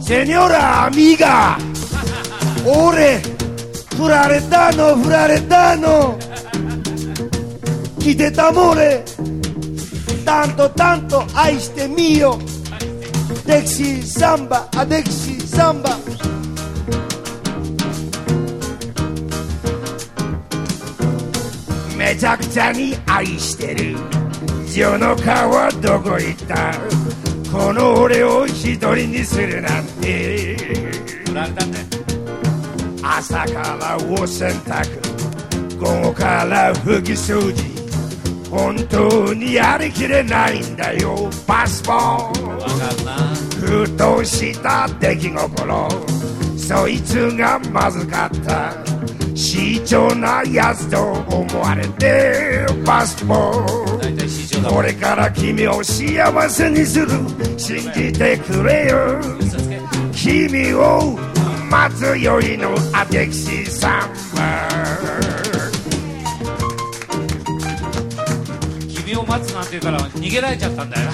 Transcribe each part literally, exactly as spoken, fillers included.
Señora amiga, ore,振られたの振られたの、来てたもれ、tanto tanto愛してみよ、デキシーサンバ、あデキシーサンバ。めちゃくちゃに愛してる夜中はどこ行った、この俺を一人にするなんて。朝からお洗濯、午後から拭き掃除、本当にやりきれないんだよパスポー。ふとした出来心、そいつがまずかった、慎重なやつと思われてパスポー。これから君を幸せにする、信じてくれよ、君を待つよりのアデキシーサンバ。 君を待つなんて言うから逃げられちゃったんだよな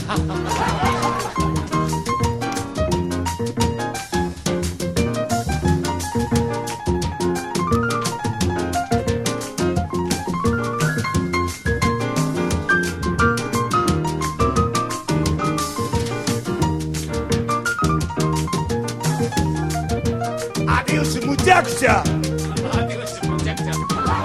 アディオスむちゃくちゃ、 アディオスむちゃくちゃ。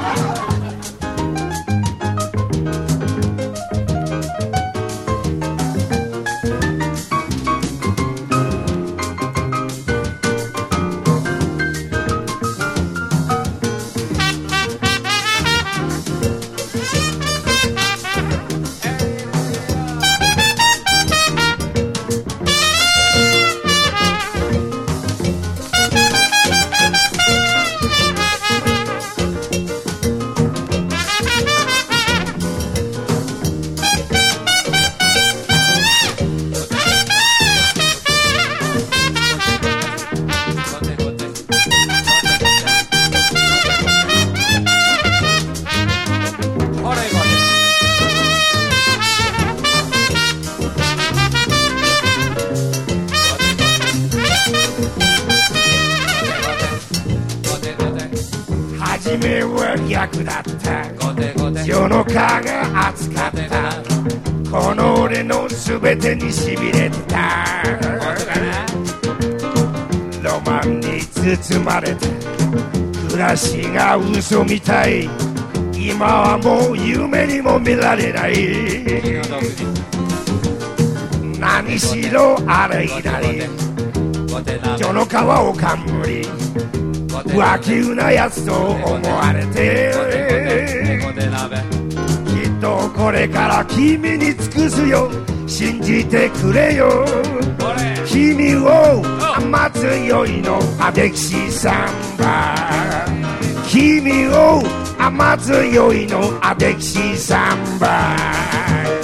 初めは逆だった、夜中が暑かった、この俺の全てにしびれてた。ロマンに包まれて暮らしが嘘みたい、今はもう夢にも見られない。何しろあれ以来夜の川を冠、浮気うなやつと思われて、きっとこれから君に尽くすよ、信じてくれよ、君を待つよいのアデキシーサンバ。君を待つよいのアデキシーサンバ。